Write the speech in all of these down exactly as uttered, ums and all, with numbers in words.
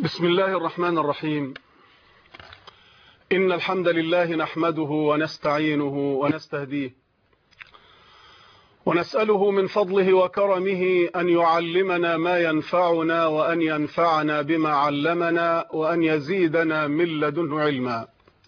بسم الله الرحمن الرحيم. إن الحمد لله نحمده ونستعينه ونستهديه ونسأله من فضله وكرمه أن يعلمنا ما ينفعنا وأن ينفعنا بما علمنا وأن يزيدنا من لدنه علما.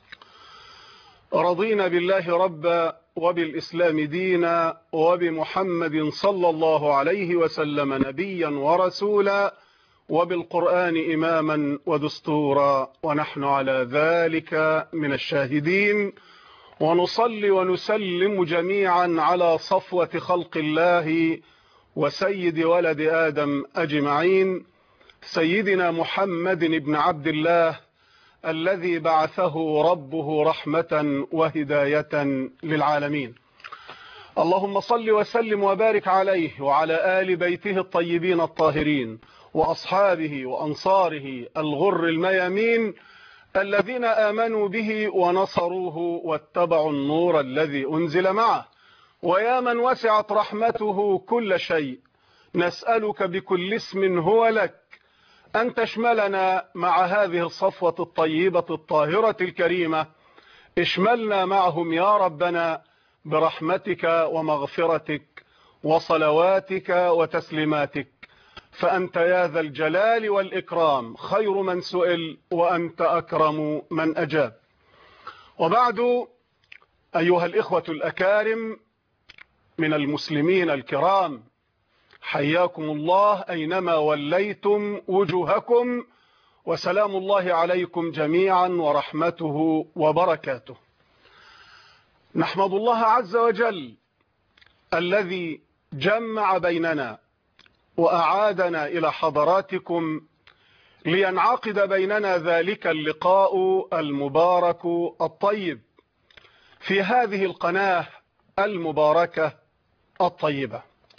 رضينا بالله ربا وبالإسلام دينا وبمحمد صلى الله عليه وسلم نبيا ورسولا وبالقرآن إماما ودستورا، ونحن على ذلك من الشاهدين، ونصلي ونسلم جميعا على صفوة خلق الله وسيد ولد آدم أجمعين، سيدنا محمد بن عبد الله الذي بعثه ربه رحمة وهداية للعالمين. اللهم صل وسلم وبارك عليه وعلى آل بيته الطيبين الطاهرين وأصحابه وأنصاره الغر الميامين الذين آمنوا به ونصروه واتبعوا النور الذي أنزل معه. ويا من وسعت رحمته كل شيء، نسألك بكل اسم هو لك أن تشملنا مع هذه الصفوة الطيبة الطاهرة الكريمة. اشملنا معهم يا ربنا برحمتك ومغفرتك وصلواتك وتسليماتك، فأنت يا ذا الجلال والإكرام خير من سئل وأنت أكرم من أجاب. وبعد، أيها الإخوة الأكارم من المسلمين الكرام، حياكم الله أينما وليتم وجوهكم، وسلام الله عليكم جميعا ورحمته وبركاته. نحمد الله عز وجل الذي جمع بيننا وأعادنا إلى حضراتكم لينعقد بيننا ذلك اللقاء المبارك الطيب في هذه القناة المباركة الطيبة.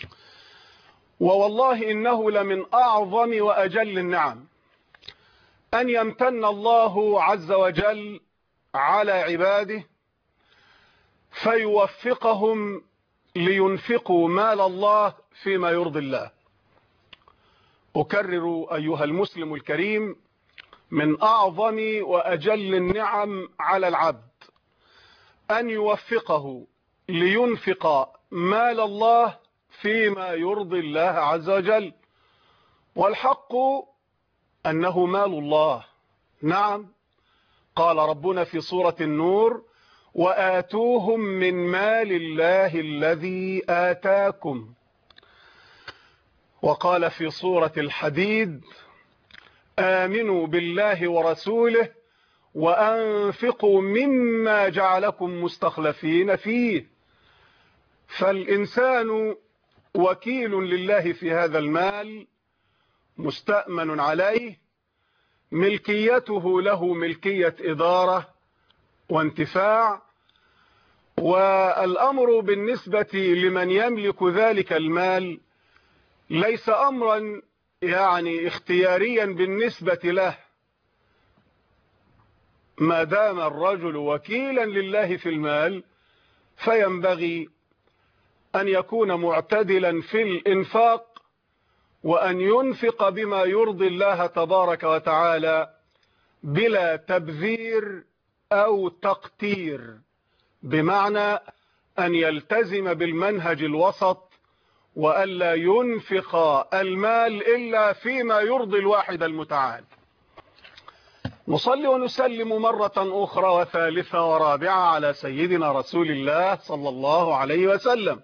ووالله إنه لمن أعظم وأجل النعم أن يمتن الله عز وجل على عباده فيوفقهم لينفقوا مال الله فيما يرضي الله. أكرر أيها المسلم الكريم، من أعظم وأجل النعم على العبد أن يوفقه لينفق مال الله فيما يرضي الله عز وجل. والحق أنه مال الله. نعم، قال ربنا في سورة النور: وآتوهم من مال الله الذي آتاكم. وقال في سورة الحديد: آمنوا بالله ورسوله وأنفقوا مما جعلكم مستخلفين فيه. فالإنسان وكيل لله في هذا المال، مستأمن عليه، ملكيته له ملكية إدارة وانتفاع. والأمر بالنسبة لمن يملك ذلك المال ليس أمرا يعني اختياريا بالنسبة له، ما دام الرجل وكيلا لله في المال فينبغي أن يكون معتدلا في الإنفاق، وأن ينفق بما يرضي الله تبارك وتعالى بلا تبذير أو تقتير، بمعنى أن يلتزم بالمنهج الوسط وألا ينفق المال إلا فيما يرضي الواحد المتعال. نصلي ونسلم مرة أخرى وثالثة ورابعة على سيدنا رسول الله صلى الله عليه وسلم.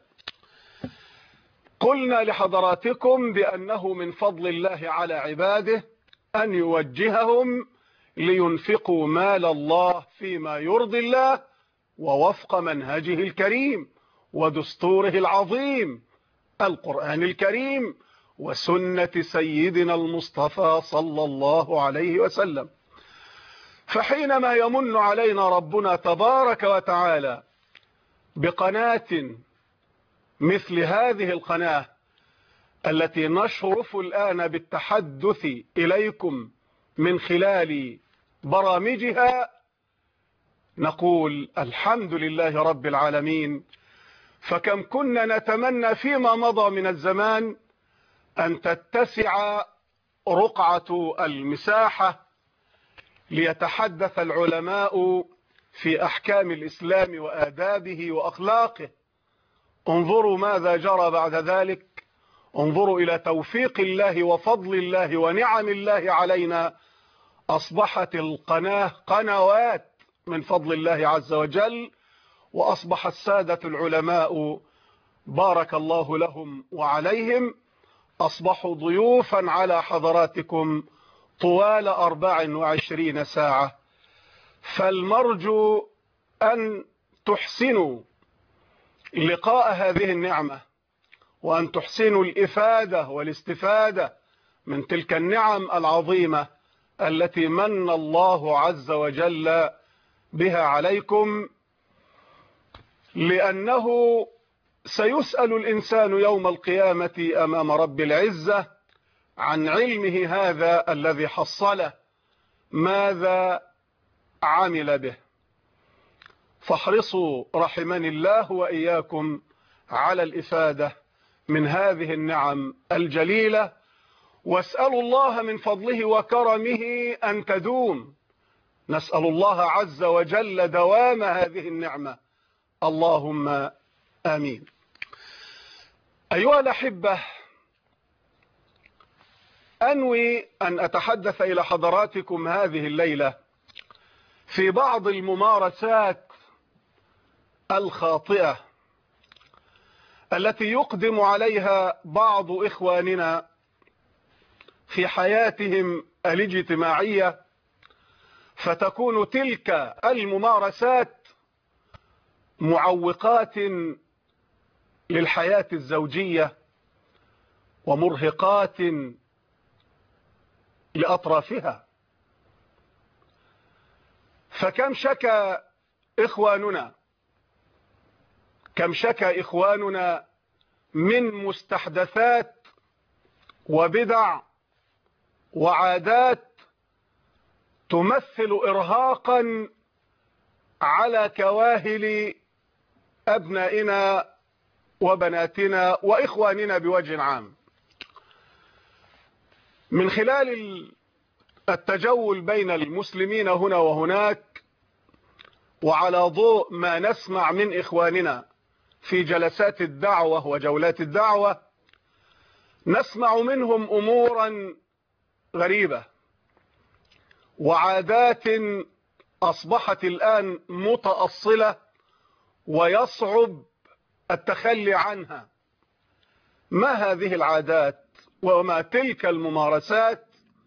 قلنا لحضراتكم بأنه من فضل الله على عباده أن يوجههم لينفقوا مال الله فيما يرضي الله ووفق منهجه الكريم ودستوره العظيم القرآن الكريم وسنة سيدنا المصطفى صلى الله عليه وسلم. فحينما يمن علينا ربنا تبارك وتعالى بقناة مثل هذه القناة التي نشرف الآن بالتحدث إليكم من خلال برامجها، نقول الحمد لله رب العالمين. فكم كنا نتمنى فيما مضى من الزمان أن تتسع رقعة المساحة ليتحدث العلماء في أحكام الإسلام وآدابه وأخلاقه. انظروا ماذا جرى بعد ذلك، انظروا إلى توفيق الله وفضل الله ونعم الله علينا. أصبحت القناة قنوات من فضل الله عز وجل، وأصبح السادة العلماء بارك الله لهم وعليهم أصبحوا ضيوفا على حضراتكم طوال أربع وعشرين ساعة. فالمرجو أن تحسنوا لقاء هذه النعمة، وأن تحسنوا الإفادة والاستفادة من تلك النعم العظيمة التي من الله عز وجل بها عليكم، لأنه سيسأل الإنسان يوم القيامة أمام رب العزة عن علمه هذا الذي حصله، ماذا عمل به. فاحرصوا رحمني الله وإياكم على الإفادة من هذه النعم الجليلة، واسألوا الله من فضله وكرمه أن تدوم. نسأل الله عز وجل دوام هذه النعمة، اللهم آمين. أيها الأحبة، أنوي أن أتحدث إلى حضراتكم هذه الليلة في بعض الممارسات الخاطئة التي يقدم عليها بعض إخواننا في حياتهم الاجتماعية، فتكون تلك الممارسات معوقات للحياة الزوجية ومرهقات لأطرافها. فكم شكى إخواننا كم شكى إخواننا من مستحدثات وبدع وعادات تمثل إرهاقا على كواهل أبنائنا وبناتنا وإخواننا بوجه عام. من خلال التجول بين المسلمين هنا وهناك، وعلى ضوء ما نسمع من إخواننا في جلسات الدعوة وجولات الدعوة، نسمع منهم أمورا غريبة وعادات أصبحت الآن متأصلة ويصعب التخلي عنها. ما هذه العادات وما تلك الممارسات؟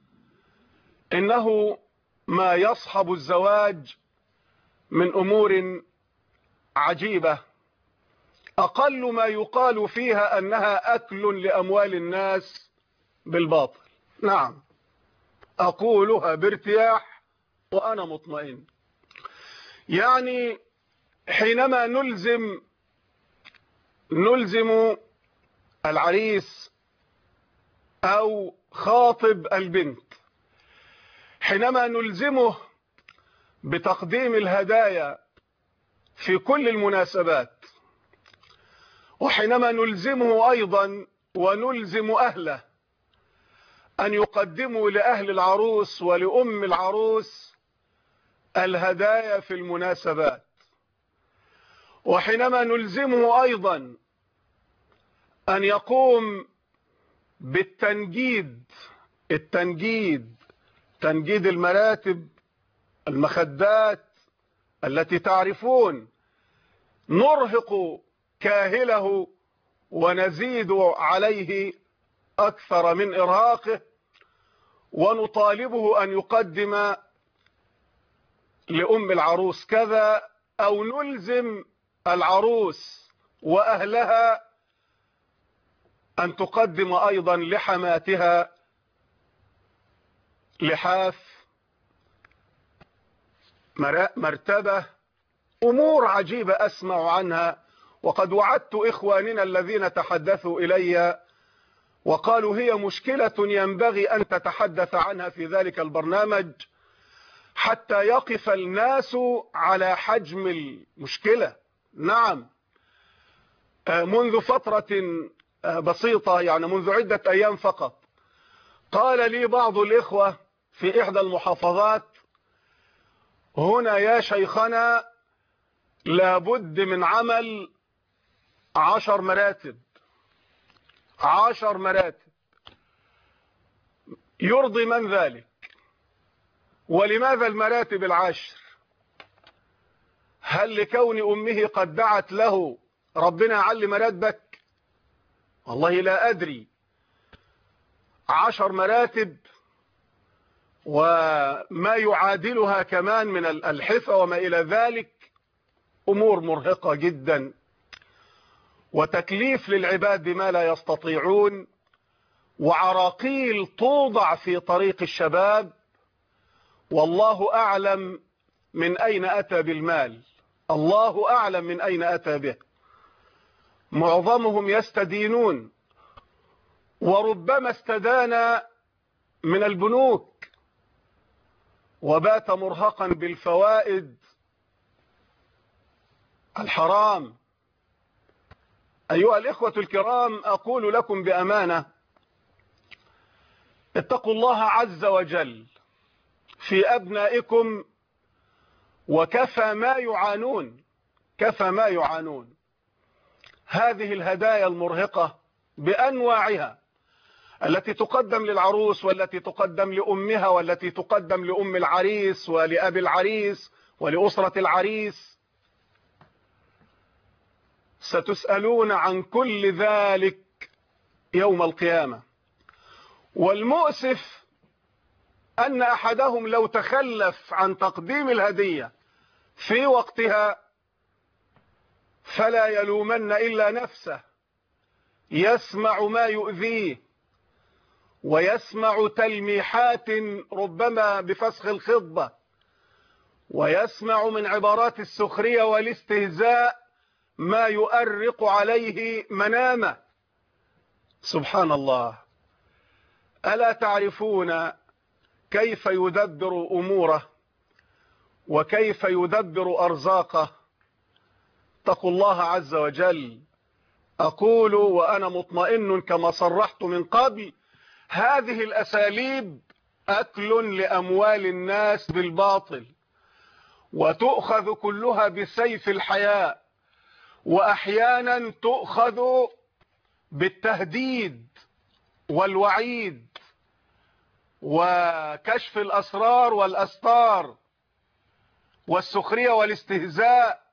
إنه ما يصحب الزواج من أمور عجيبة، أقل ما يقال فيها أنها أكل لأموال الناس بالباطل. نعم، أقولها بارتياح وأنا مطمئن. يعني حينما نلزم نلزم العريس أو خاطب البنت، حينما نلزمه بتقديم الهدايا في كل المناسبات، وحينما نلزمه أيضا ونلزم أهله أن يقدموا لأهل العروس ولأم العروس الهدايا في المناسبات، وحينما نلزمه أيضا أن يقوم بالتنجيد التنجيد تنجيد المراتب المخدات التي تعرفون نرهق كاهله ونزيد عليه أكثر من إرهاقه، ونطالبه أن يقدم لأم العروس كذا، أو نلزم العروس وأهلها أن تقدم أيضا لحماتها لحاف، مرتبة، أمور عجيبة أسمع عنها. وقد وعدت إخواننا الذين تحدثوا إلي وقالوا هي مشكلة ينبغي أن تتحدث عنها في ذلك البرنامج حتى يقف الناس على حجم المشكلة. نعم، منذ فترة بسيطة، يعني منذ عدة أيام فقط، قال لي بعض الإخوة في إحدى المحافظات: هنا يا شيخنا لابد من عمل عشر مراتب عشر مراتب. يرضي من ذلك؟ ولماذا المراتب العشر؟ هل لكون أمه قد دعت له ربنا يعلي مراتبك؟ والله لا أدري. عشر مراتب وما يعادلها كمان من الحفة وما إلى ذلك، أمور مرهقة جدا وتكليف للعباد بما لا يستطيعون، وعراقيل توضع في طريق الشباب، والله أعلم من أين أتى بالمال، الله أعلم من أين أتى به. معظمهم يستدينون، وربما استدان من البنوك وبات مرهقا بالفوائد الحرام. أيها الإخوة الكرام، أقول لكم بأمانة: اتقوا الله عز وجل في أبنائكم، وكفى ما يعانون كفى ما يعانون. هذه الهدايا المرهقة بأنواعها، التي تقدم للعروس والتي تقدم لأمها والتي تقدم لأم العريس ولأبي العريس ولأسرة العريس، ستسألون عن كل ذلك يوم القيامة. والمؤسف أن أحدهم لو تخلف عن تقديم الهدية في وقتها فلا يلومن إلا نفسه، يسمع ما يؤذيه ويسمع تلميحات ربما بفسخ الخطبة، ويسمع من عبارات السخرية والاستهزاء ما يؤرق عليه منامه. سبحان الله. ألا تعرفون كيف يدبر أموره وكيف يدبر أرزاقه؟ اتقوا الله عز وجل. أقول وأنا مطمئن كما صرحت من قبل: هذه الأساليب أكل لأموال الناس بالباطل، وتؤخذ كلها بسيف الحياء، وأحيانا تؤخذ بالتهديد والوعيد وكشف الأسرار والأستار والسخرية والاستهزاء،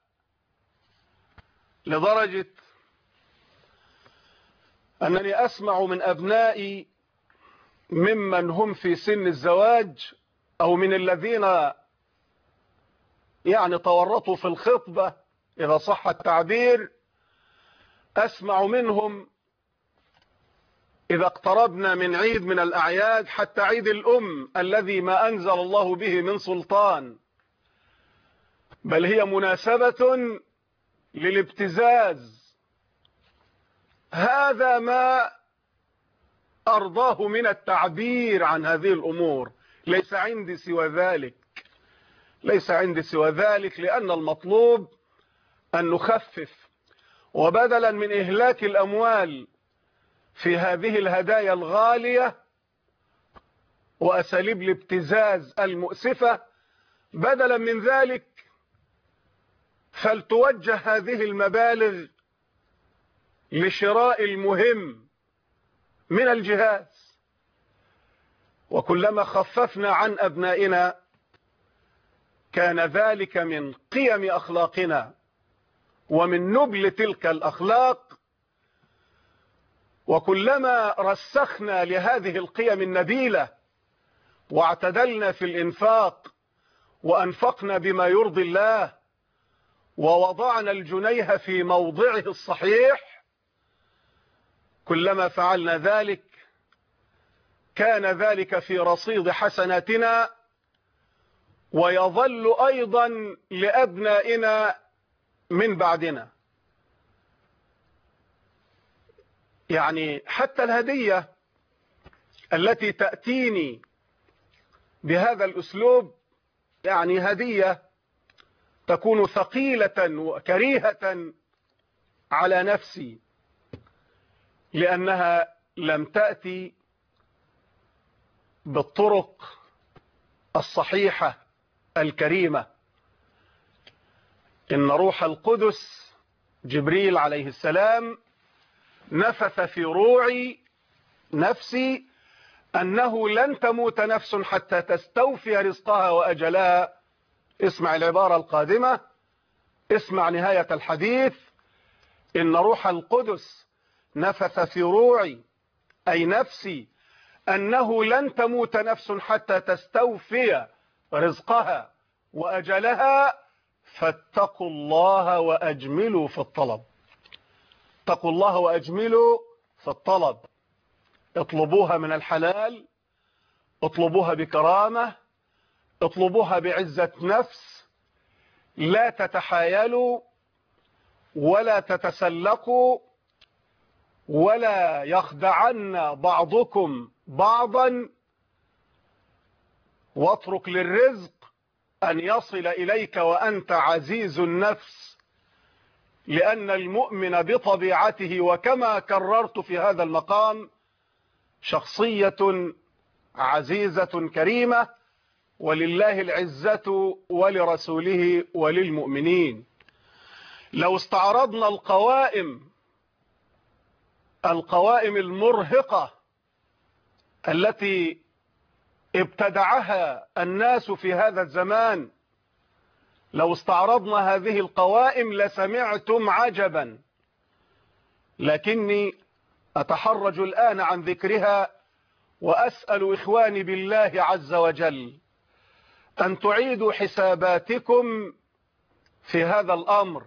لدرجة أنني أسمع من أبنائي ممن هم في سن الزواج أو من الذين يعني تورطوا في الخطبة إذا صح التعبير، أسمع منهم إذا اقتربنا من عيد من الأعياد، حتى عيد الأم الذي ما أنزل الله به من سلطان، بل هي مناسبة للابتزاز، هذا ما أرضاه من التعبير عن هذه الأمور. ليس عندي سوى ذلك ليس عندي سوى ذلك لأن المطلوب أن نخفف، وبدلا من إهلاك الأموال في هذه الهدايا الغالية وأساليب الابتزاز المؤسفة، بدلا من ذلك فلتوجه هذه المبالغ لشراء المهم من الجهاز. وكلما خففنا عن أبنائنا كان ذلك من قيم أخلاقنا ومن نبل تلك الأخلاق، وكلما رسخنا لهذه القيم النبيلة واعتدلنا في الإنفاق وأنفقنا بما يرضي الله ووضعنا الجنيه في موضعه الصحيح، كلما فعلنا ذلك كان ذلك في رصيد حسناتنا، ويظل أيضا لأبنائنا من بعدنا. يعني حتى الهدية التي تأتيني بهذا الأسلوب يعني هدية تكون ثقيلة وكريهة على نفسي، لأنها لم تأتي بالطرق الصحيحة الكريمة. إن روح القدس جبريل عليه السلام نفث في روعي نفسي أنه لن تموت نفس حتى تستوفي رزقها وأجلها. اسمع العبارة القادمة، اسمع نهاية الحديث. إن روح القدس نفث في روعي أي نفسي أنه لن تموت نفس حتى تستوفي رزقها وأجلها، فاتقوا الله وأجملوا في الطلب. اتقوا الله وأجملوا في الطلب. اطلبوها من الحلال، اطلبوها بكرامة، اطلبوها بعزة نفس، لا تتحايلوا ولا تتسلقوا، ولا يخدعن بعضكم بعضا، واترك للرزق أن يصل إليك وأنت عزيز النفس، لأن المؤمن بطبيعته وكما كررت في هذا المقام شخصية عزيزة كريمة، ولله العزة ولرسوله وللمؤمنين. لو استعرضنا القوائم القوائم المرهقة التي ابتدعها الناس في هذا الزمان، لو استعرضنا هذه القوائم لسمعتم عجبا، لكني أتحرج الآن عن ذكرها، وأسأل إخواني بالله عز وجل أن تعيدوا حساباتكم في هذا الأمر.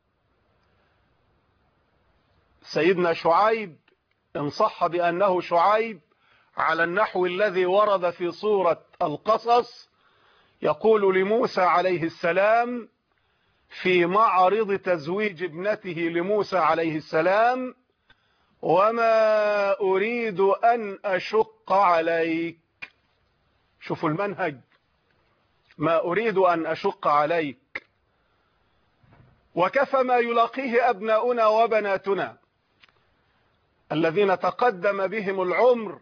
سيدنا شعيب إن صح بأنه شعيب على النحو الذي ورد في سورة القصص، يقول لموسى عليه السلام في معرض تزويج ابنته لموسى عليه السلام: وما أريد أن أشق عليك. شوفوا المنهج، ما أريد أن أشق عليك. وكفى ما يلاقيه أبناؤنا وبناتنا الذين تقدم بهم العمر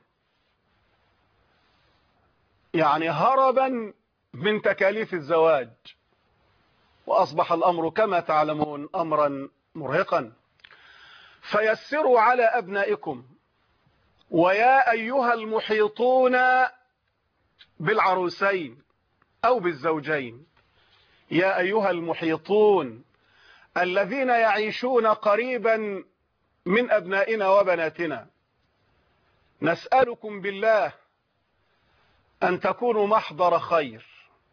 يعني هربا من تكاليف الزواج، وأصبح الأمر كما تعلمون أمرا مرهقا. فيسروا على أبنائكم. ويا أيها المحيطون بالعروسين أو بالزوجين، يا أيها المحيطون الذين يعيشون قريبا من أبنائنا وبناتنا، نسألكم بالله أن تكونوا محضر خير،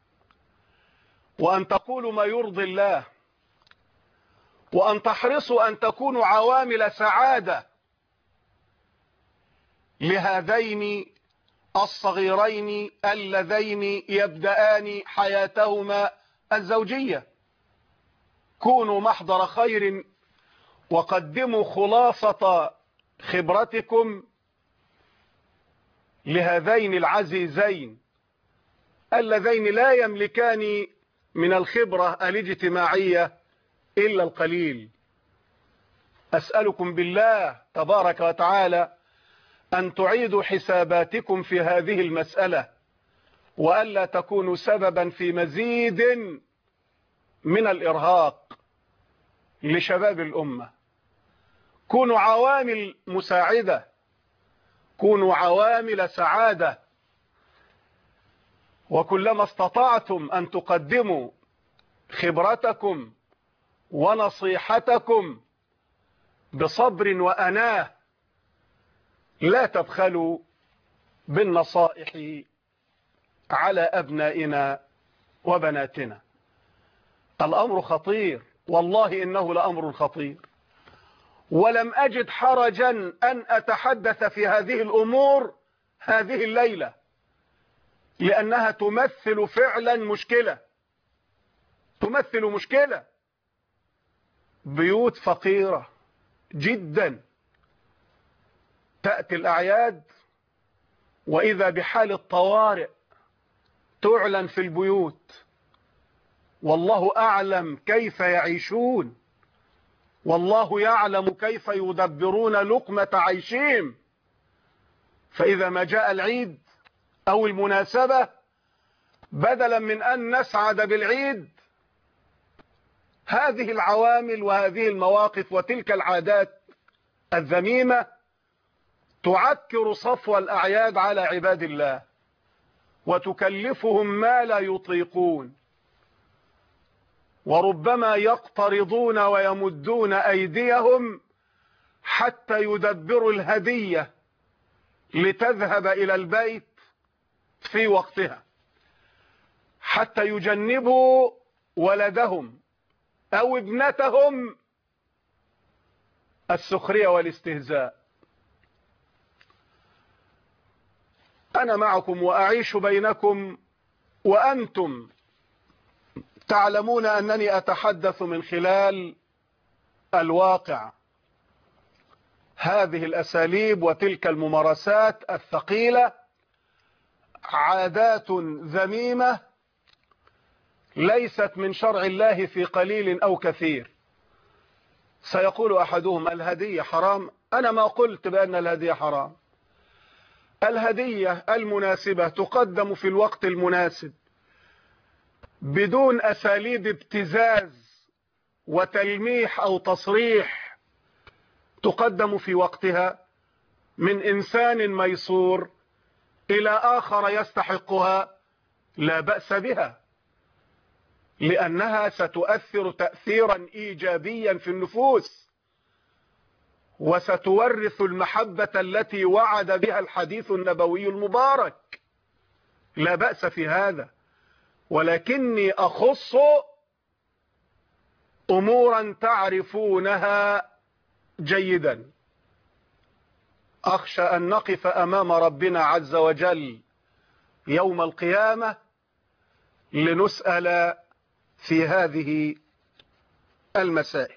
وأن تقولوا ما يرضي الله، وأن تحرصوا أن تكونوا عوامل سعادة لهذين الصغيرين اللذين يبدأان حياتهما الزوجية. كونوا محضر خير، وقدموا خلاصة خبرتكم لهذين العزيزين اللذين لا يملكان من الخبرة الاجتماعية إلا القليل. أسألكم بالله تبارك وتعالى أن تعيدوا حساباتكم في هذه المسألة، وألا تكونوا سببا في مزيد من الإرهاق لشباب الأمة. كونوا عوامل مساعدة، كونوا عوامل سعادة، وكلما استطعتم أن تقدموا خبرتكم ونصيحتكم بصبر وأناه، لا تبخلوا بالنصائح على أبنائنا وبناتنا. الأمر خطير، والله إنه لأمر خطير، ولم أجد حرجا أن أتحدث في هذه الأمور هذه الليلة، لأنها تمثل فعلا مشكلة، تمثل مشكلة. بيوت فقيرة جدا، تأتي الأعياد وإذا بحال الطوارئ تعلن في البيوت، والله أعلم كيف يعيشون، والله يعلم كيف يدبرون لقمة عيشهم. فإذا ما جاء العيد أو المناسبة، بدلا من أن نسعد بالعيد، هذه العوامل وهذه المواقف وتلك العادات الذميمة تعكر صفو الأعياد على عباد الله وتكلفهم ما لا يطيقون، وربما يقترضون ويمدون أيديهم حتى يدبروا الهدية لتذهب إلى البيت في وقتها، حتى يجنبوا ولدهم أو ابنتهم السخرية والاستهزاء. أنا معكم وأعيش بينكم، وأنتم تعلمون أنني أتحدث من خلال الواقع. هذه الأساليب وتلك الممارسات الثقيلة عادات ذميمة ليست من شرع الله في قليل أو كثير. سيقول أحدهم الهدية حرام. أنا ما قلت بأن الهدية حرام. الهدية المناسبة تقدم في الوقت المناسب بدون أساليب ابتزاز وتلميح أو تصريح، تقدم في وقتها من إنسان ميسور إلى آخر يستحقها، لا بأس بها، لأنها ستؤثر تأثيرا إيجابيا في النفوس، وستورث المحبة التي وعد بها الحديث النبوي المبارك، لا بأس في هذا. ولكني أخص أمورا تعرفونها جيدا. أخشى أن نقف أمام ربنا عز وجل يوم القيامة لنسأل في هذه المسائل.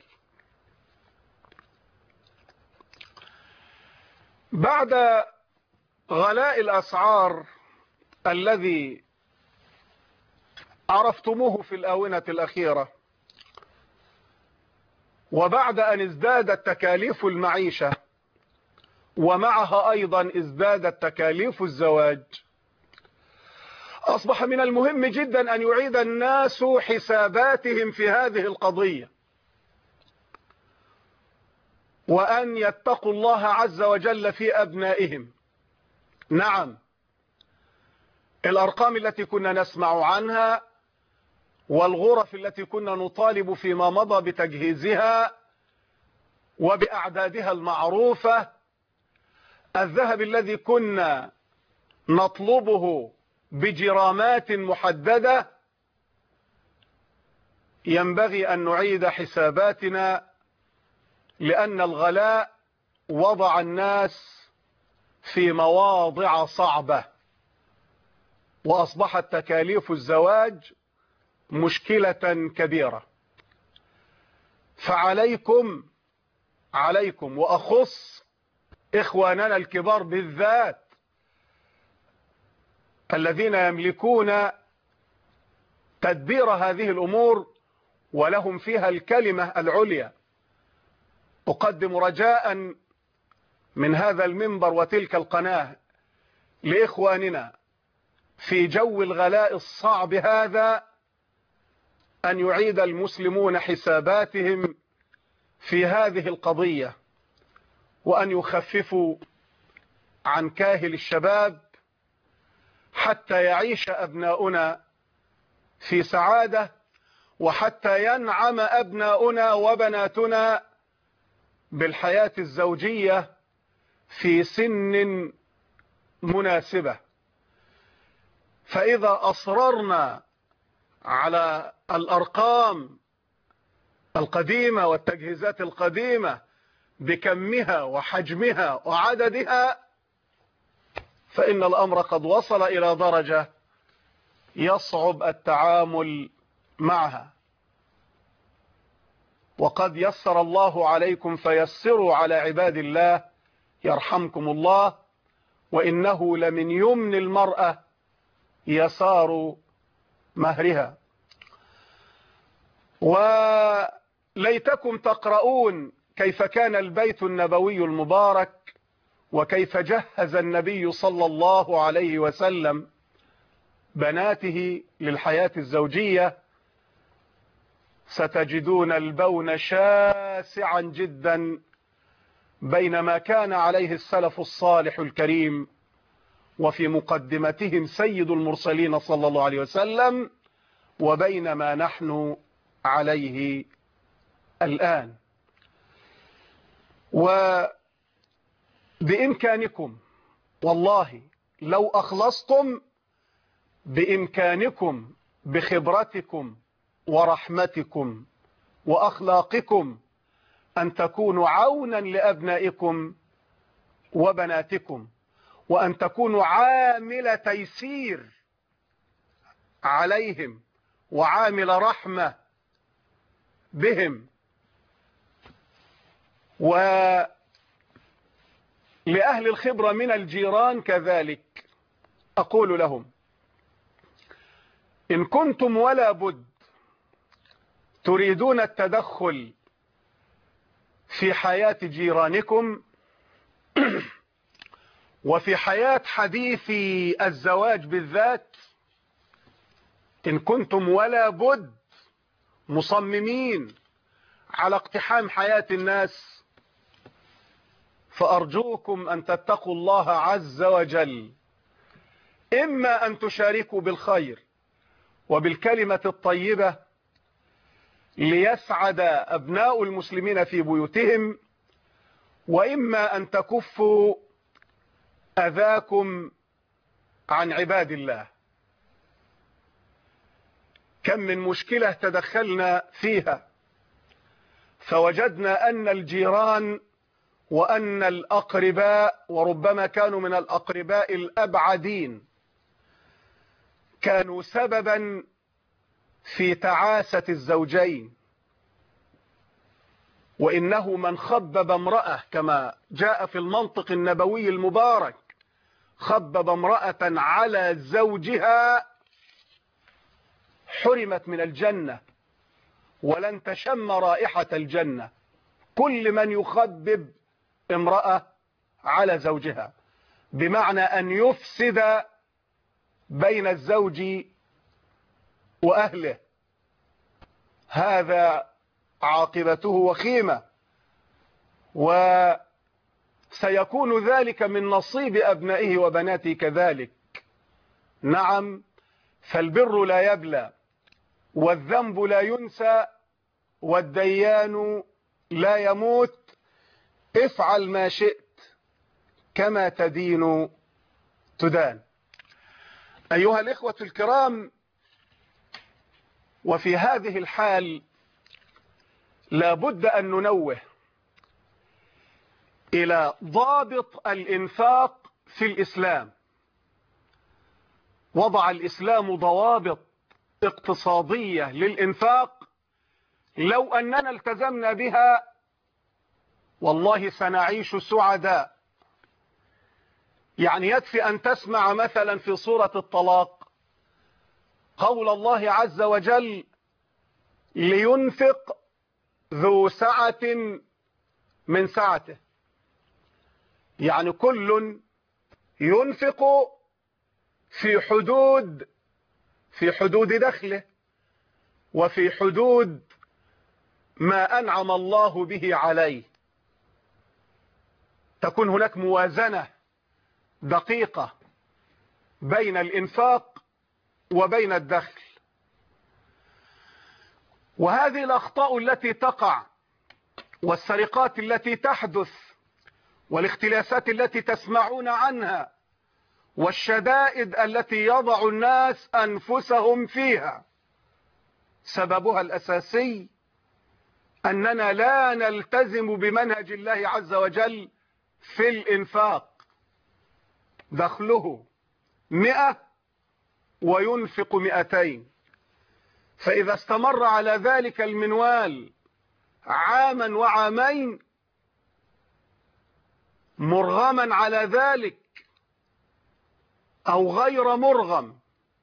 بعد غلاء الأسعار الذي عرفتموه في الآونة الأخيرة، وبعد أن ازدادت تكاليف المعيشة ومعها أيضا ازدادت تكاليف الزواج، أصبح من المهم جدا أن يعيد الناس حساباتهم في هذه القضية، وأن يتقوا الله عز وجل في أبنائهم. نعم، الأرقام التي كنا نسمع عنها والغرف التي كنا نطالب فيما مضى بتجهيزها وبأعدادها المعروفة، الذهب الذي كنا نطلبه بجرامات محددة، ينبغي أن نعيد حساباتنا، لأن الغلاء وضع الناس في مواضع صعبة، وأصبحت تكاليف الزواج مشكلة كبيرة. فعليكم عليكم وأخص إخواننا الكبار بالذات الذين يملكون تدبير هذه الأمور ولهم فيها الكلمة العليا، أقدم رجاء من هذا المنبر وتلك القناة لإخواننا في جو الغلاء الصعب هذا أن يعيد المسلمون حساباتهم في هذه القضية، وأن يخففوا عن كاهل الشباب حتى يعيش أبناؤنا في سعادة، وحتى ينعم أبناؤنا وبناتنا بالحياة الزوجية في سن مناسبة. فإذا أصررنا على الأرقام القديمة والتجهيزات القديمة بكمها وحجمها وعددها، فإن الأمر قد وصل إلى درجة يصعب التعامل معها. وقد يسر الله عليكم فيسروا على عباد الله يرحمكم الله، وإنه لمن يمن المرأة يسار مهرها. وليتكم تقرؤون كيف كان البيت النبوي المبارك وكيف جهز النبي صلى الله عليه وسلم بناته للحياة الزوجية، ستجدون البون شاسعا جدا بين ما كان عليه السلف الصالح الكريم وفي مقدمتهم سيد المرسلين صلى الله عليه وسلم وبين ما نحن عليه الآن. وبإمكانكم والله لو أخلصتم بإمكانكم بخبرتكم ورحمتكم وأخلاقكم أن تكونوا عونا لأبنائكم وبناتكم، وأن تكونوا عامل تيسير عليهم وعامل رحمة بهم. ولأهل الخبرة من الجيران كذلك أقول لهم: إن كنتم ولا بد تريدون التدخل في حياة جيرانكم وفي حياة حديث الزواج بالذات، إن كنتم ولا بد مصممين على اقتحام حياة الناس، فأرجوكم أن تتقوا الله عز وجل، إما أن تشاركوا بالخير وبالكلمة الطيبة ليسعد أبناء المسلمين في بيوتهم، وإما أن تكفوا أذاكم عن عباد الله. كم من مشكلة تدخلنا فيها فوجدنا أن الجيران وأن الأقرباء، وربما كانوا من الأقرباء الأبعدين، كانوا سببا في تعاسة الزوجين. وإنه من خبب امرأة كما جاء في المنطق النبوي المبارك، خبب امرأة على زوجها حرمت من الجنة ولن تشم رائحة الجنة. كل من يخبب امرأة على زوجها بمعنى أن يفسد بين الزوج وأهله، هذا عاقبته وخيمة، وسيكون ذلك من نصيب أبنائه وبناته كذلك. نعم، فالبر لا يبلى والذنب لا ينسى والديان لا يموت. افعل ما شئت كما تدين تدان. أيها الإخوة الكرام، وفي هذه الحال لا بد أن ننوه إلى ضابط الإنفاق في الإسلام. وضع الإسلام ضوابط اقتصادية للإنفاق لو أننا التزمنا بها والله سنعيش سعداء. يعني يكفي أن تسمع مثلا في سورة الطلاق قول الله عز وجل: لينفق ذو سعة من سعته. يعني كل ينفق في حدود في حدود دخله وفي حدود ما أنعم الله به عليه. تكون هناك موازنة دقيقة بين الإنفاق وبين الدخل. وهذه الأخطاء التي تقع والسرقات التي تحدث والاختلاسات التي تسمعون عنها والشدائد التي يضع الناس أنفسهم فيها، سببها الأساسي أننا لا نلتزم بمنهج الله عز وجل في الإنفاق. دخله مئة وينفق مئتين، فإذا استمر على ذلك المنوال عاما وعامين مرغما على ذلك أو غير مرغم،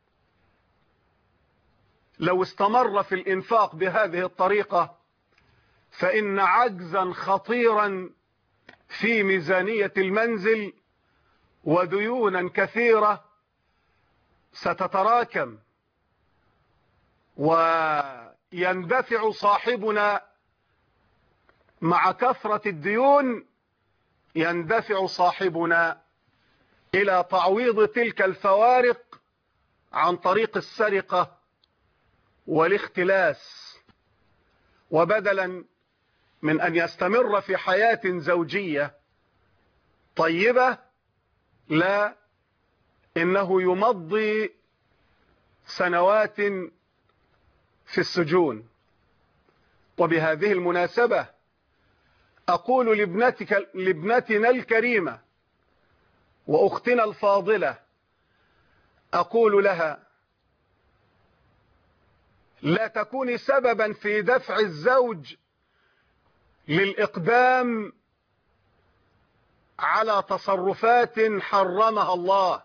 لو استمر في الإنفاق بهذه الطريقة فإن عجزا خطيرا في ميزانية المنزل وديونا كثيرة ستتراكم، ويندفع صاحبنا مع كثرة الديون، يندفع صاحبنا إلى تعويض تلك الفوارق عن طريق السرقة والاختلاس. وبدلا من أن يستمر في حياة زوجية طيبة، لا، إنه يمضي سنوات في السجون. وبهذه المناسبة أقول لابنتك لابنتنا الكريمة وأختنا الفاضلة، أقول لها: لا تكوني سببا في دفع الزوج للإقدام على تصرفات حرمها الله،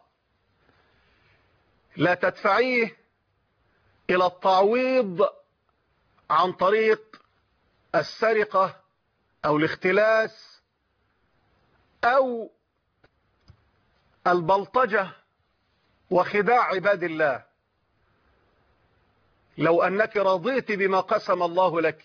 لا تدفعيه إلى التعويض عن طريق السرقة أو الاختلاس أو البلطجة وخداع عباد الله. لو أنك رضيت بما قسم الله لك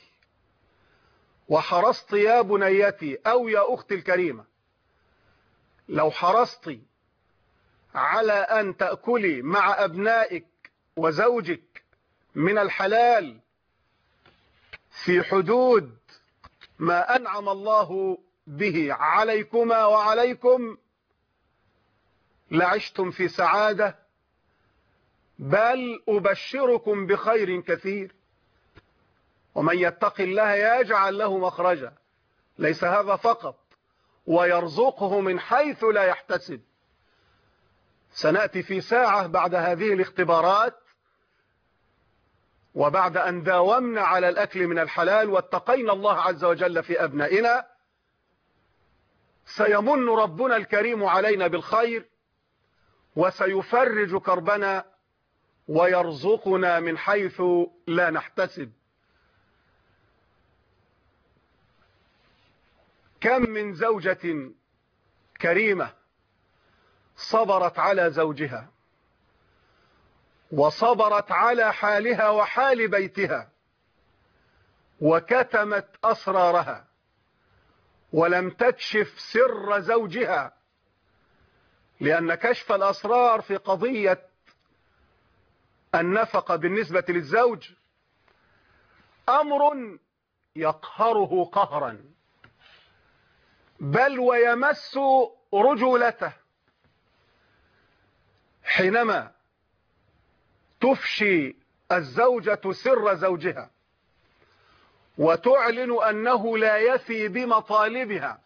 وحرصت يا بنيتي أو يا أختي الكريمة، لو حرصت على أن تأكلي مع أبنائك وزوجك من الحلال في حدود ما أنعم الله به عليكما وعليكم، لعشتم في سعادة، بل أبشركم بخير كثير. ومن يتق الله يجعل له مخرجا، ليس هذا فقط، ويرزقه من حيث لا يحتسب. سنأتي في ساعة بعد هذه الاختبارات، وبعد أن داومنا على الأكل من الحلال واتقينا الله عز وجل في أبنائنا، سيمن ربنا الكريم علينا بالخير، وسيفرج كربنا ويرزقنا من حيث لا نحتسب. كم من زوجة كريمة صبرت على زوجها وصبرت على حالها وحال بيتها وكتمت أسرارها ولم تكشف سر زوجها، لأن كشف الأسرار في قضية النفقة بالنسبة للزوج أمر يقهره قهرا، بل ويمس رجولته. حينما تفشي الزوجة سر زوجها وتعلن أنه لا يفي بمطالبها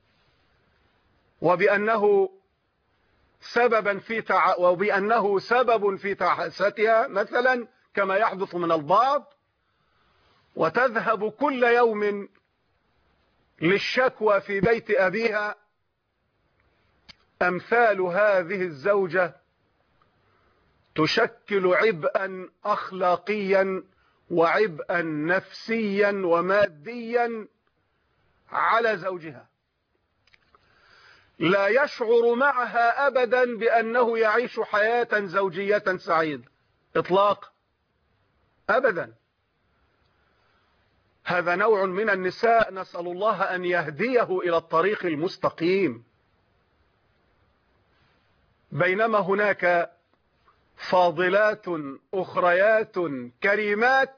وبأنه سببا في تع... وبأنه سبب في تعاستها مثلا كما يحدث من البعض، وتذهب كل يوم للشكوى في بيت أبيها، أمثال هذه الزوجة تشكل عبئا أخلاقيا وعبئا نفسيا وماديا على زوجها، لا يشعر معها أبدا بأنه يعيش حياة زوجية سعيدة إطلاق أبدا. هذا نوع من النساء نسأل الله أن يهديه إلى الطريق المستقيم، بينما هناك فاضلات أخريات كريمات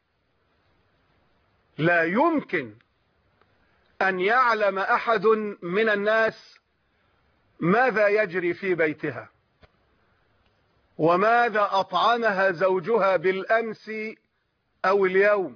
لا يمكن أن يعلم أحد من الناس ماذا يجري في بيتها وماذا أطعمها زوجها بالأمس أو اليوم،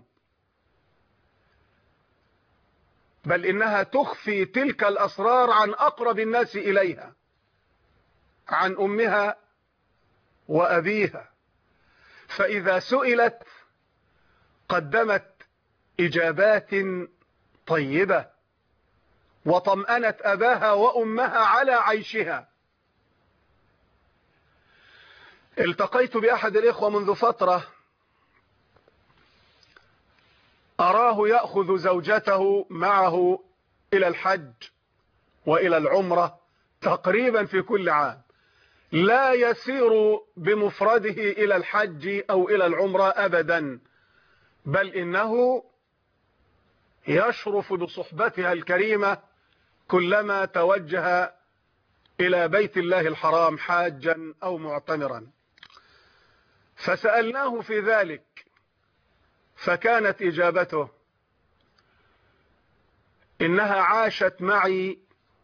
بل إنها تخفي تلك الأسرار عن أقرب الناس إليها، عن أمها وأبيها. فإذا سئلت قدمت إجابات طيبة وطمأنت أباها وأمها على عيشها. التقيت بأحد الإخوة منذ فترة، أراه يأخذ زوجته معه إلى الحج وإلى العمرة تقريبا في كل عام، لا يسير بمفرده إلى الحج أو إلى العمرة أبدا، بل إنه يشرف بصحبتها الكريمة كلما توجه إلى بيت الله الحرام حاجا أو معتمرا. فسألناه في ذلك فكانت إجابته: إنها عاشت معي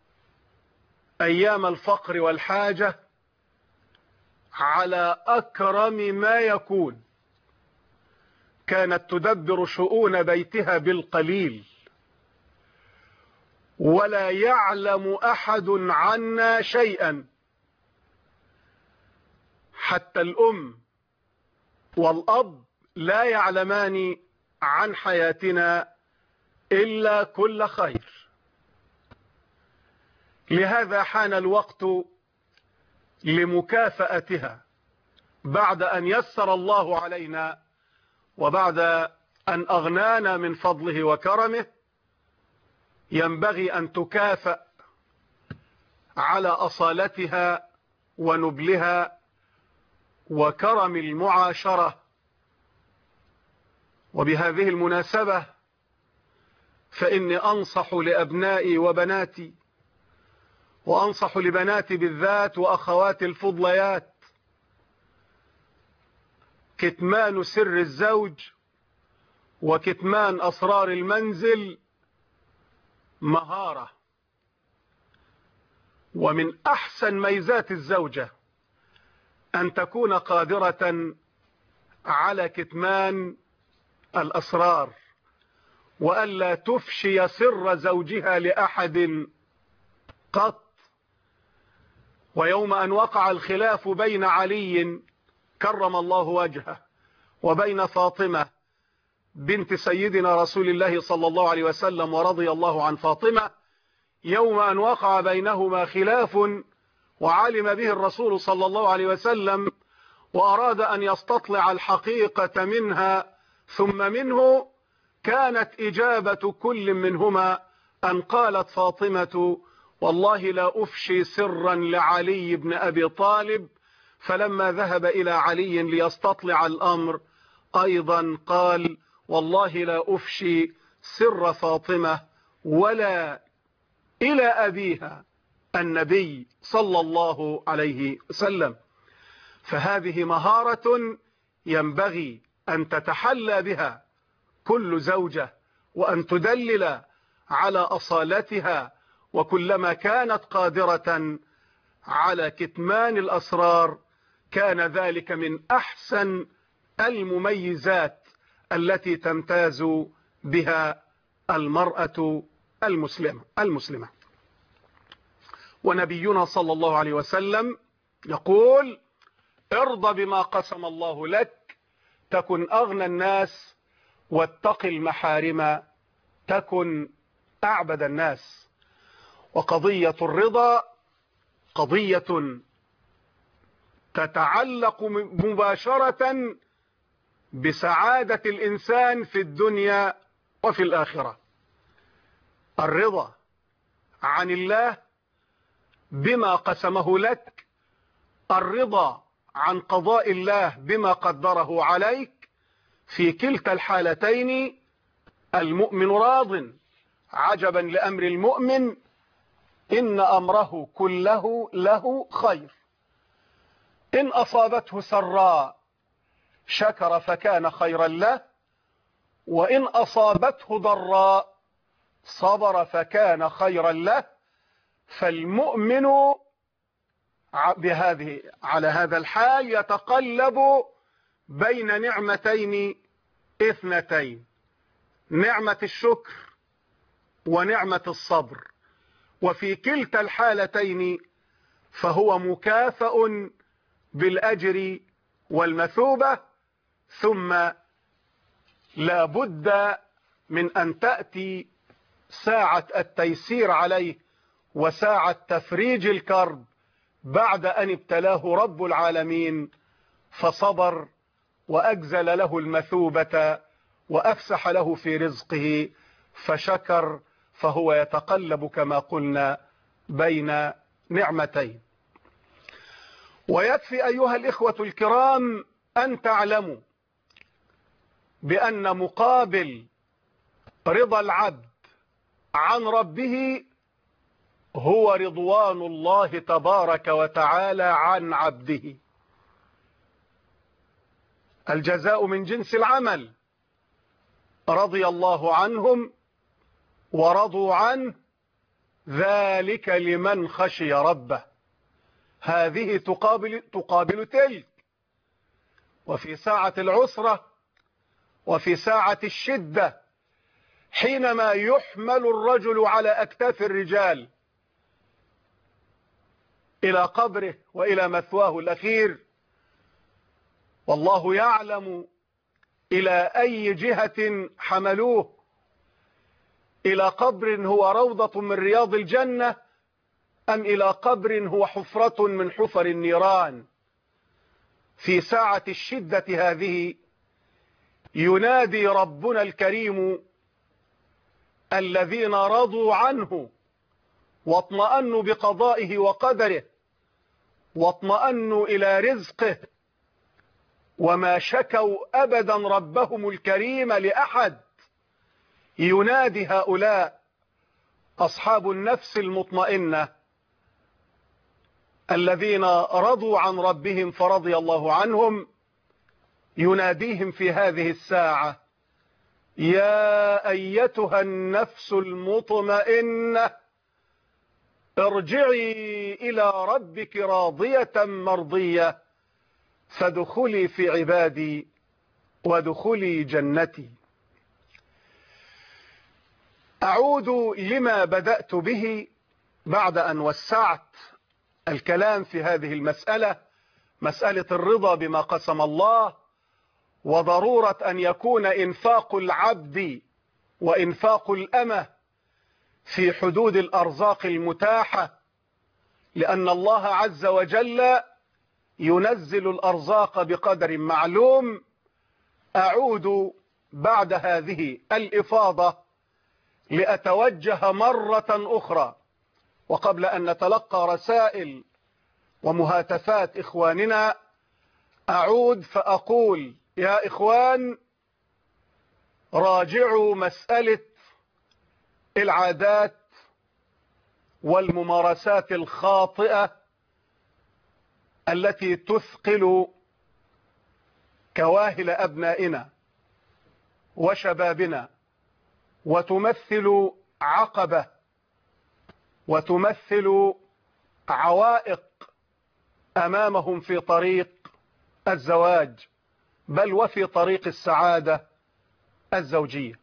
أيام الفقر والحاجة على أكرم ما يكون، كانت تدبر شؤون بيتها بالقليل، ولا يعلم أحد عنا شيئا، حتى الأم والأب لا يعلمان عن حياتنا إلا كل خير. لهذا حان الوقت لمكافأتها بعد أن يسر الله علينا وبعد أن أغنانا من فضله وكرمه. ينبغي أن تكافأ على أصالتها ونبلها وكرم المعاشرة. وبهذه المناسبة فإني أنصح لأبنائي وبناتي، وأنصح لبناتي بالذات وأخواتي الفضليات: كتمان سر الزوج وكتمان أسرار المنزل مهارة، ومن أحسن ميزات الزوجة أن تكون قادرة على كتمان الأسرار، وألا تفشي سر زوجها لأحد قط. ويوم أن وقع الخلاف بين علي كرم الله وجهه وبين فاطمة بنت سيدنا رسول الله صلى الله عليه وسلم ورضي الله عن فاطمة، يوم أن وقع بينهما خلاف وعلم به الرسول صلى الله عليه وسلم وأراد أن يستطلع الحقيقة منها ثم منه، كانت إجابة كل منهما أن قالت فاطمة: والله لا أفشي سرا لعلي بن أبي طالب. فلما ذهب إلى علي ليستطلع الأمر أيضا قال: والله لا أفشي سر فاطمة ولا إلى أبيها النبي صلى الله عليه وسلم. فهذه مهارة ينبغي أن تتحلى بها كل زوجة، وأن تدلل على أصالتها، وكلما كانت قادرة على كتمان الأسرار كان ذلك من أحسن المميزات التي تمتاز بها المرأة المسلمة المسلمة. ونبينا صلى الله عليه وسلم يقول: ارضى بما قسم الله لك تكن أغنى الناس، واتق المحارم تكن أعبد الناس. وقضية الرضا قضية تتعلق مباشرة بسعادة الإنسان في الدنيا وفي الآخرة. الرضا عن الله بما قسمه لك، الرضا عن قضاء الله بما قدره عليك، في كلتا الحالتين المؤمن راض. عجبا لأمر المؤمن إن أمره كله له خير، إن أصابته سراء شكر فكان خيرا له، وإن أصابته ضراء صبر فكان خيرا له. فالمؤمن بهذه على هذا الحال يتقلب بين نعمتين اثنتين: نعمة الشكر ونعمة الصبر. وفي كلتا الحالتين فهو مكافأ بالأجر والمثوبة. ثم لا بد من أن تأتي ساعة التيسير عليه وساعة تفريج الكرب بعد أن ابتلاه رب العالمين فصبر وأجزل له المثوبة وأفسح له في رزقه فشكر، فهو يتقلب كما قلنا بين نعمتين. ويكفي أيها الإخوة الكرام أن تعلموا بأن مقابل رضا العبد عن ربه هو رضوان الله تبارك وتعالى عن عبده. الجزاء من جنس العمل. رضي الله عنهم ورضوا عنه ذلك لمن خشي ربه. هذه تقابل, تقابل تلك. وفي ساعة العسرة وفي ساعة الشدة حينما يحمل الرجل على أكتاف الرجال إلى قبره وإلى مثواه الأخير، والله يعلم إلى أي جهة حملوه، إلى قبر هو روضة من رياض الجنة أم إلى قبر هو حفرة من حفر النيران. في ساعة الشدة هذه ينادي ربنا الكريم الذين رضوا عنه واطمأنوا بقضائه وقدره واطمأنوا إلى رزقه وما شكوا أبدا ربهم الكريم لأحد. ينادي هؤلاء أصحاب النفس المطمئنة الذين رضوا عن ربهم فرضي الله عنهم، يناديهم في هذه الساعة: يا أيتها النفس المطمئنة ارجعي إلى ربك راضية مرضية فادخلي في عبادي وادخلي جنتي. أعود لما بدأت به بعد أن وسعت الكلام في هذه المسألة، مسألة الرضا بما قسم الله، وضرورة أن يكون إنفاق العبد وإنفاق الأمة في حدود الأرزاق المتاحة، لأن الله عز وجل ينزل الأرزاق بقدر معلوم. أعود بعد هذه الإفاضة لأتوجه مرة أخرى، وقبل أن نتلقى رسائل ومهاتفات إخواننا، أعود فأقول: يا إخوان، راجعوا مسألة العادات والممارسات الخاطئة التي تثقل كواهل أبنائنا وشبابنا وتمثل عقبة وتمثل عوائق أمامهم في طريق الزواج، بل وفي طريق السعادة الزوجية.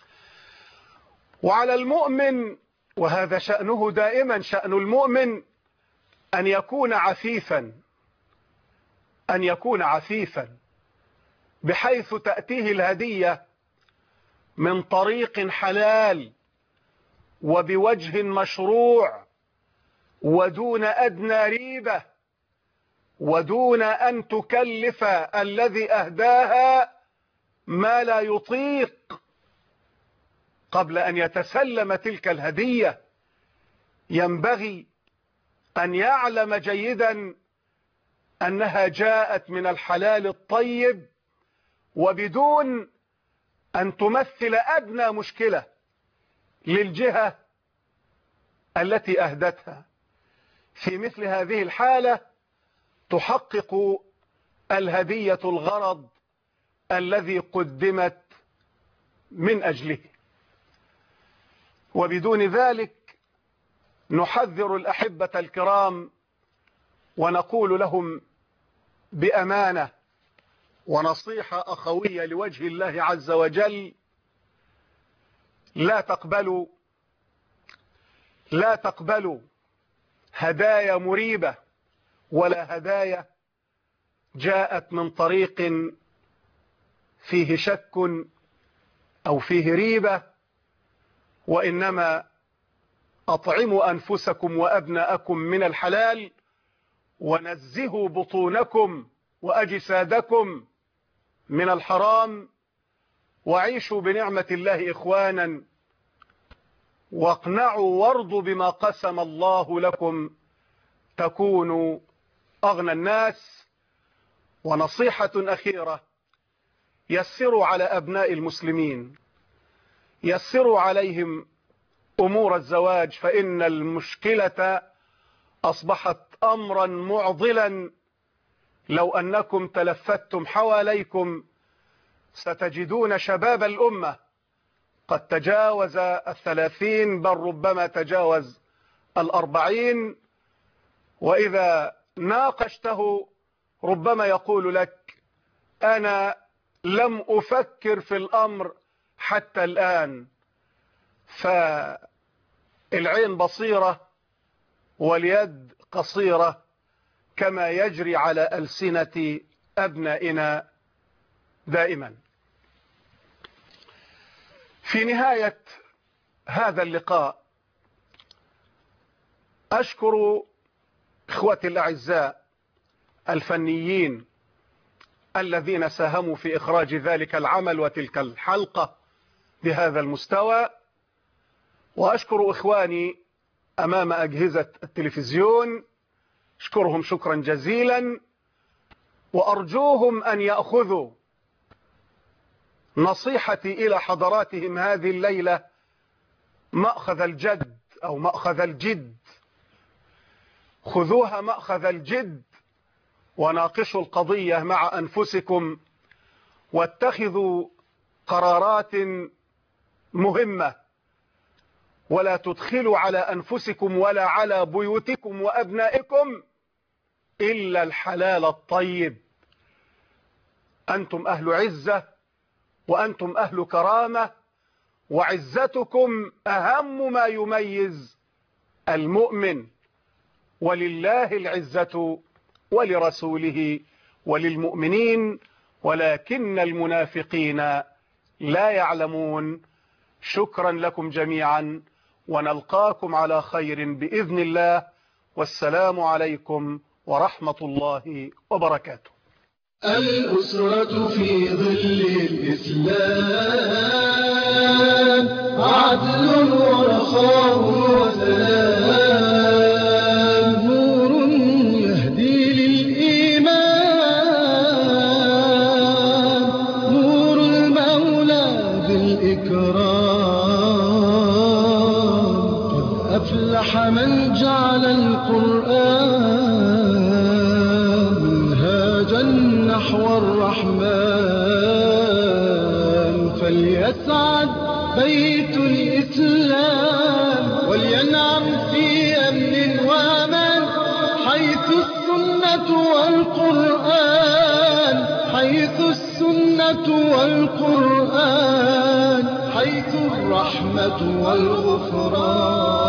وعلى المؤمن، وهذا شأنه دائما، شأن المؤمن أن يكون عفيفا، أن يكون عفيفا بحيث تأتيه الهدية من طريق حلال وبوجه مشروع ودون أدنى ريبة ودون أن تكلف الذي أهداها ما لا يطيق. قبل أن يتسلم تلك الهدية ينبغي أن يعلم جيدا أنها جاءت من الحلال الطيب وبدون أن تمثل أدنى مشكلة للجهة التي أهدتها. في مثل هذه الحالة تحقق الهدية الغرض الذي قدمت من أجله، وبدون ذلك نحذر الأحبة الكرام ونقول لهم بأمانة ونصيحة أخوية لوجه الله عز وجل: لا تقبلوا لا تقبلوا هدايا مريبة ولا هدايا جاءت من طريق فيه شك أو فيه ريبة، وإنما أطعموا أنفسكم وأبناءكم من الحلال ونزهوا بطونكم وأجسادكم من الحرام، وعيشوا بنعمة الله إخوانا واقنعوا وارضوا بما قسم الله لكم تكونوا أغنى الناس. ونصيحة أخيرة: يسروا على أبناء المسلمين، يسروا عليهم أمور الزواج، فإن المشكلة أصبحت أمرا معضلا. لو أنكم تلفتم حواليكم ستجدون شباب الأمة قد تجاوز الثلاثين، بل ربما تجاوز الأربعين، وإذا ناقشته ربما يقول لك: أنا لم أفكر في الأمر حتى الآن. فالعين بصيرة واليد قصيرة كما يجري على ألسنة أبنائنا دائما. في نهاية هذا اللقاء أشكر إخوتي الأعزاء الفنيين الذين ساهموا في إخراج ذلك العمل وتلك الحلقة بهذا المستوى، وأشكر إخواني أمام أجهزة التلفزيون، أشكرهم شكرا جزيلا، وأرجوهم أن يأخذوا نصيحتي إلى حضراتهم هذه الليلة مأخذ الجد أو مأخذ الجد. خذوها مأخذ الجد وناقشوا القضية مع أنفسكم واتخذوا قرارات مهمة، ولا تدخلوا على أنفسكم ولا على بيوتكم وأبنائكم إلا الحلال الطيب. أنتم أهل عزة وأنتم أهل كرامة، وعزتكم أهم ما يميز المؤمن، ولله العزة ولرسوله وللمؤمنين ولكن المنافقين لا يعلمون. شكرا لكم جميعا، ونلقاكم على خير بإذن الله، والسلام عليكم ورحمة الله وبركاته. الأسرة في ظل الإسلام عدل ورخاء وسلام، نور يهدي للإيمان، نور المولى بالإكرام. قد أفلح من جعل القرآن نحو الرحمن، فليسعد بيت الإسلام ولينعم في أمن وأمان، حيث السنة والقرآن، حيث السنة والقرآن، حيث الرحمة والغفران.